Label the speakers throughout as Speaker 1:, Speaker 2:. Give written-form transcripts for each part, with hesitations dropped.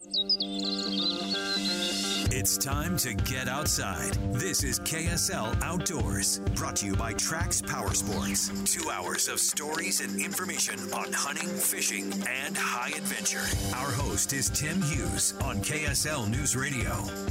Speaker 1: It's time to get outside. This is KSL Outdoors, brought to you by Trax Power Sports. 2 hours of stories and information on hunting, fishing, and high adventure. Our host is Tim Hughes on KSL News Radio.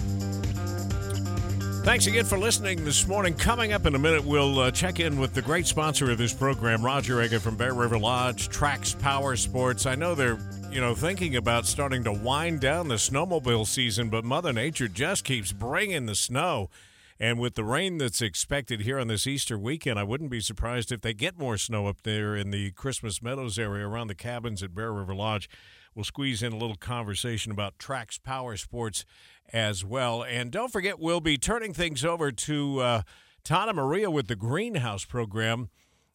Speaker 2: Thanks again for listening this morning. Coming up in a minute, we'll check in with the great sponsor of this program, Roger Eggett from Bear River Lodge, Trax Power Sports. I know they're thinking about starting to wind down the snowmobile season, but Mother Nature just keeps bringing the snow. And with the rain that's expected here on this Easter weekend, I wouldn't be surprised if they get more snow up there in the Christmas Meadows area around the cabins at Bear River Lodge. We'll squeeze in a little conversation about Trax Power Sports as well. And don't forget, we'll be turning things over to Tana Maria with the Greenhouse program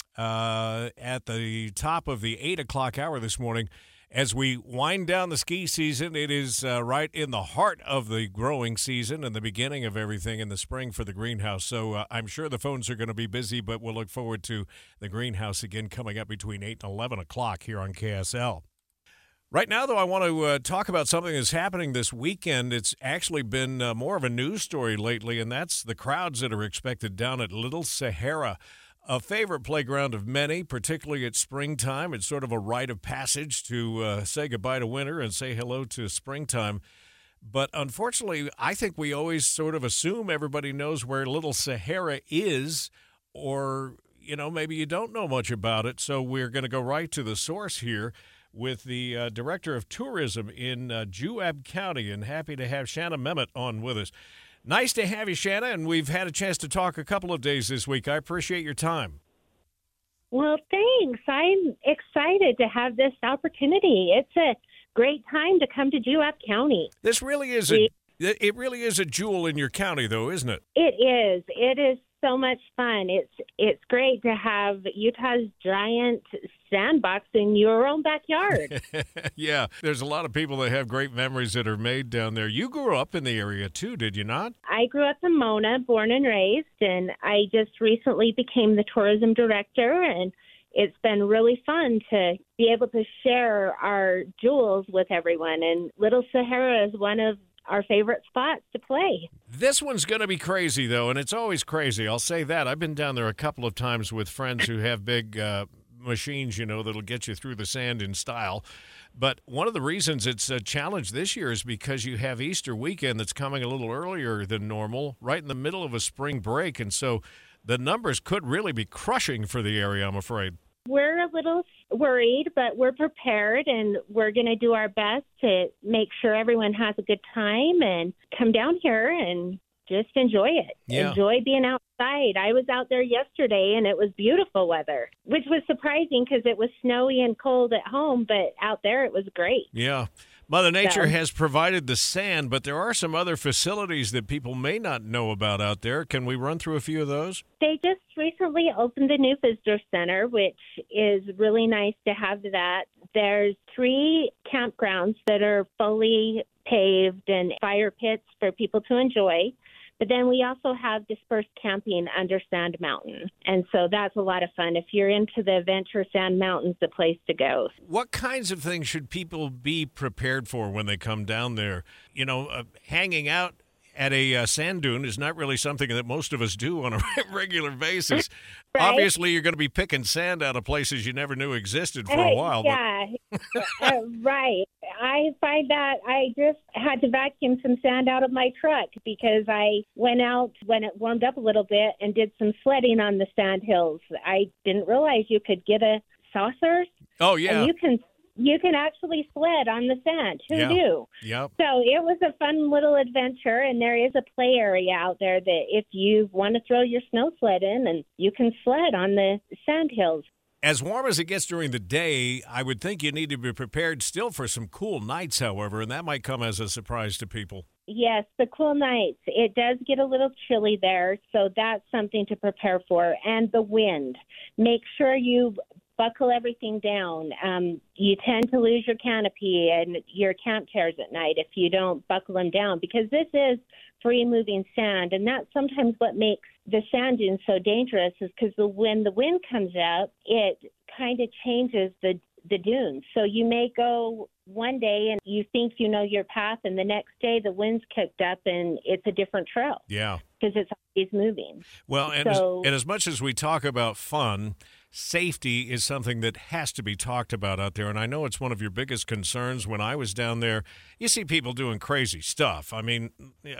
Speaker 2: at the top of the 8 o'clock hour this morning. As we wind down the ski season, it is right in the heart of the growing season and the beginning of everything in the spring for the Greenhouse. So I'm sure the phones are going to be busy, but we'll look forward to the Greenhouse again coming up between 8 and 11 o'clock here on KSL. Right now, though, I want to talk about something that's happening this weekend. It's actually been more of a news story lately, and that's the crowds that are expected down at Little Sahara. A favorite playground of many, particularly at springtime. It's sort of a rite of passage to say goodbye to winter and say hello to springtime. But unfortunately, I think we always sort of assume everybody knows where Little Sahara is, or, maybe you don't know much about it. So we're going to go right to the source here with the Director of Tourism in Juab County, and happy to have Shanna Mehmet on with us. Nice to have you, Shanna, and we've had a chance to talk a couple of days this week. I appreciate your time.
Speaker 3: Well, thanks. I'm excited to have this opportunity. It's a great time to come to Juab County.
Speaker 2: This really is it really is a jewel in your county, though, isn't it?
Speaker 3: It is. It is so much fun. It's great to have Utah's giant sandbox in your own backyard.
Speaker 2: Yeah, there's a lot of people that have great memories that are made down there. You grew up in the area, too, did you not?
Speaker 3: I grew up in Mona, born and raised, and I just recently became the tourism director, and it's been really fun to be able to share our jewels with everyone. And Little Sahara is one of our favorite spots to play.
Speaker 2: This one's going to be crazy, though, and it's always crazy. I'll say that. I've been down there a couple of times with friends who have big machines, that'll get you through the sand in style. But one of the reasons it's a challenge this year is because you have Easter weekend that's coming a little earlier than normal, right in the middle of a spring break. And so the numbers could really be crushing for the area, I'm afraid.
Speaker 3: We're a little worried, but we're prepared, and we're going to do our best to make sure everyone has a good time and come down here and just enjoy it.
Speaker 2: Yeah.
Speaker 3: Enjoy being outside. I was out there yesterday, and it was beautiful weather, which was surprising because it was snowy and cold at home, but out there it was great.
Speaker 2: Yeah. Mother Nature has provided the sand, but there are some other facilities that people may not know about out there. Can we run through a few of those?
Speaker 3: They just recently opened the new visitor center, which is really nice to have that. There's 3 campgrounds that are fully paved and fire pits for people to enjoy. But then we also have dispersed camping under Sand Mountain. And so that's a lot of fun. If you're into the adventure, Sand Mountain's the place to go.
Speaker 2: What kinds of things should people be prepared for when they come down there? Hanging out at a sand dune is not really something that most of us do on a regular basis.
Speaker 3: Right?
Speaker 2: Obviously, you're going to be picking sand out of places you never knew existed for a while.
Speaker 3: Yeah, right. I find that I just had to vacuum some sand out of my truck because I went out when it warmed up a little bit and did some sledding on the sand hills. I didn't realize you could get a saucer.
Speaker 2: Oh, yeah.
Speaker 3: And you can actually sled on the sand. Who knew?
Speaker 2: Yep.
Speaker 3: So it was a fun little adventure, and there is a play area out there that if you want to throw your snow sled in, and you can sled on the sand hills.
Speaker 2: As warm as it gets during the day, I would think you need to be prepared still for some cool nights, however, and that might come as a surprise to people.
Speaker 3: Yes, the cool nights. It does get a little chilly there, so that's something to prepare for. And the wind. Make sure you buckle everything down. You tend to lose your canopy and your camp chairs at night if you don't buckle them down, because this is free-moving sand, and that's sometimes what makes the sand dunes so dangerous is because when the wind comes up, it kind of changes the the dunes. So you may go one day and you think you know your path, and the next day the wind's kicked up and it's a different trail.
Speaker 2: Yeah.
Speaker 3: Because it's always moving.
Speaker 2: Well, and as much as we talk about fun, safety is something that has to be talked about out there. And I know it's one of your biggest concerns. When I was down there, you see people doing crazy stuff. I mean,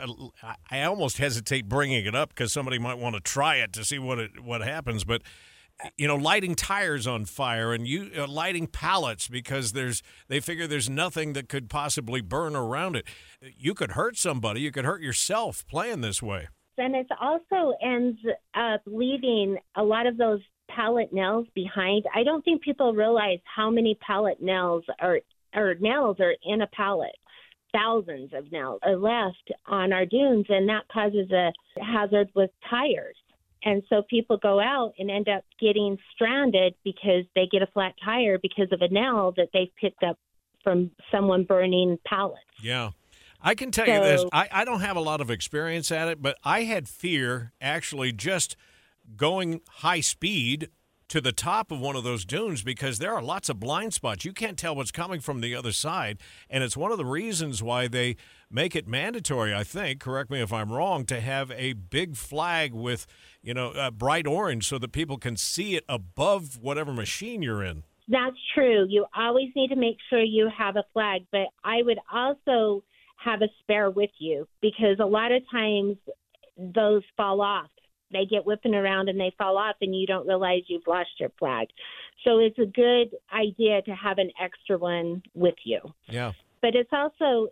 Speaker 2: I almost hesitate bringing it up because somebody might want to try it to see what happens. But, lighting tires on fire and lighting pallets because they figure there's nothing that could possibly burn around it. You could hurt somebody. You could hurt yourself playing this way.
Speaker 3: And it also ends up leaving a lot of those pallet nails behind. I don't think people realize how many pallet nails or nails are in a pallet. Thousands of nails are left on our dunes, and that causes a hazard with tires. And so people go out and end up getting stranded because they get a flat tire because of a nail that they've picked up from someone burning pallets.
Speaker 2: Yeah. I can tell you this. I don't have a lot of experience at it, but I had fear actually just going high speed to the top of one of those dunes because there are lots of blind spots. You can't tell what's coming from the other side, and it's one of the reasons why they make it mandatory, I think, correct me if I'm wrong, to have a big flag with, bright orange so that people can see it above whatever machine you're in.
Speaker 3: That's true. You always need to make sure you have a flag, but I would also have a spare with you because a lot of times those fall off. They get whipping around and they fall off and you don't realize you've lost your flag. So it's a good idea to have an extra one with you.
Speaker 2: Yeah.
Speaker 3: But it's also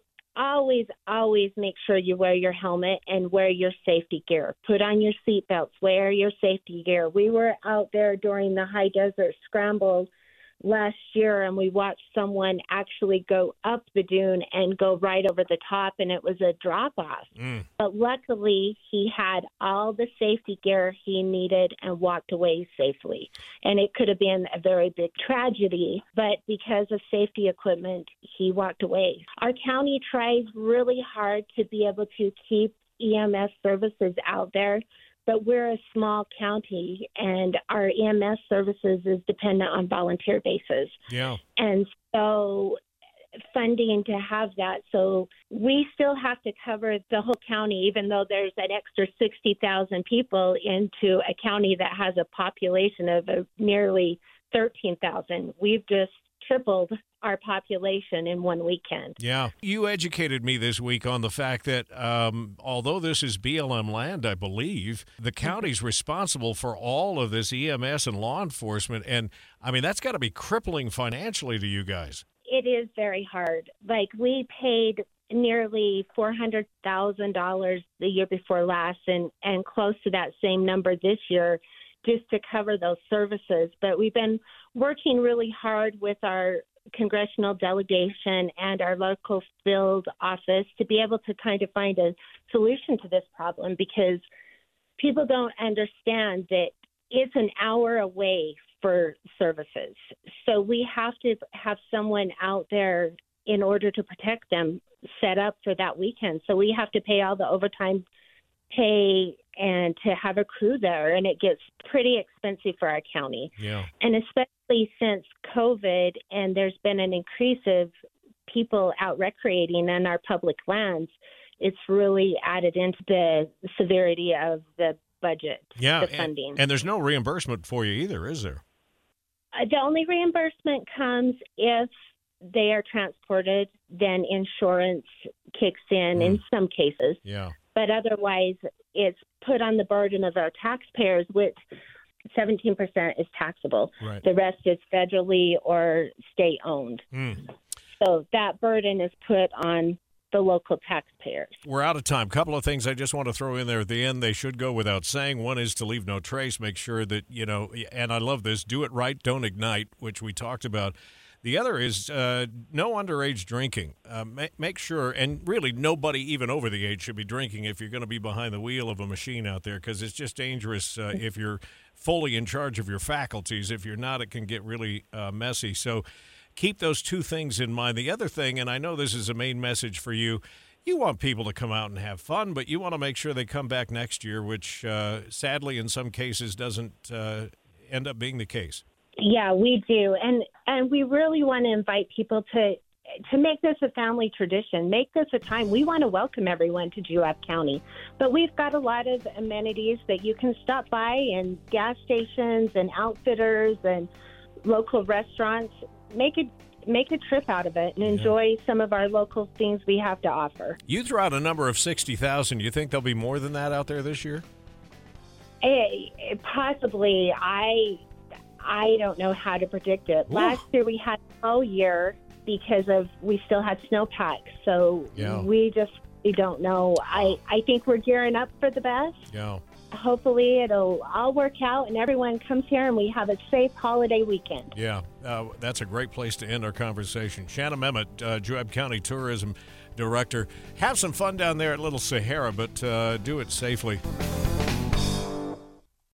Speaker 3: always make sure you wear your helmet and wear your safety gear. Put on your seatbelts, wear your safety gear. We were out there during the high desert scramble last year, and we watched someone actually go up the dune and go right over the top, and it was a drop-off. But luckily, he had all the safety gear he needed and walked away safely. And it could have been a very big tragedy, but because of safety equipment, he walked away. Our county tries really hard to be able to keep EMS services out there, but we're a small county, and our EMS services is dependent on volunteer basis.
Speaker 2: Yeah.
Speaker 3: And so funding to have that. So we still have to cover the whole county, even though there's an extra 60,000 people into a county that has a population of nearly 13,000. We've just tripled our population in one weekend.
Speaker 2: Yeah. You educated me this week on the fact that although this is BLM land, I believe, the county's responsible for all of this EMS and law enforcement. And, I mean, that's got to be crippling financially to you guys.
Speaker 3: It is very hard. Like, we paid nearly $400,000 the year before last and close to that same number this year just to cover those services. But we've been working really hard with our congressional delegation and our local field office to be able to kind of find a solution to this problem, because people don't understand that it's an hour away for services. So we have to have someone out there in order to protect them set up for that weekend. So we have to pay all the overtime pay and to have a crew there, and it gets pretty expensive for our county.
Speaker 2: Yeah.
Speaker 3: And especially since COVID, and there's been an increase of people out recreating on our public lands, it's really added into the severity of the budget, the funding.
Speaker 2: And there's no reimbursement for you either, is there?
Speaker 3: The only reimbursement comes if they are transported, then insurance kicks in some cases.
Speaker 2: Yeah.
Speaker 3: But otherwise, it's put on the burden of our taxpayers, which 17% is taxable.
Speaker 2: Right.
Speaker 3: The rest is federally or state-owned. So that burden is put on the local taxpayers.
Speaker 2: We're out of time. Couple of things I just want to throw in there at the end. They should go without saying. One is to leave no trace. Make sure that, and I love this, do it right, don't ignite, which we talked about. The other is no underage drinking. Make sure, and really nobody even over the age should be drinking if you're going to be behind the wheel of a machine out there, because it's just dangerous if you're fully in charge of your faculties. If you're not, it can get really messy. So keep those two things in mind. The other thing, and I know this is a main message for you, you want people to come out and have fun, but you want to make sure they come back next year, which sadly in some cases doesn't end up being the case.
Speaker 3: Yeah, we do. And we really want to invite people to make this a family tradition, make this a time. We want to welcome everyone to Juab County, but we've got a lot of amenities that you can stop by, and gas stations and outfitters and local restaurants. Make a trip out of it and enjoy some of our local things we have to offer.
Speaker 2: You threw out a number of 60,000. You think there'll be more than that out there this year?
Speaker 3: Possibly. I don't know how to predict it.
Speaker 2: Ooh.
Speaker 3: Last year we had a slow year because we still had snowpack, so we don't know. I think we're gearing up for the best.
Speaker 2: Yeah.
Speaker 3: Hopefully it'll all work out and everyone comes here and we have a safe holiday weekend.
Speaker 2: Yeah, that's a great place to end our conversation. Shanna Memmott, Juab County Tourism Director. Have some fun down there at Little Sahara, but do it safely.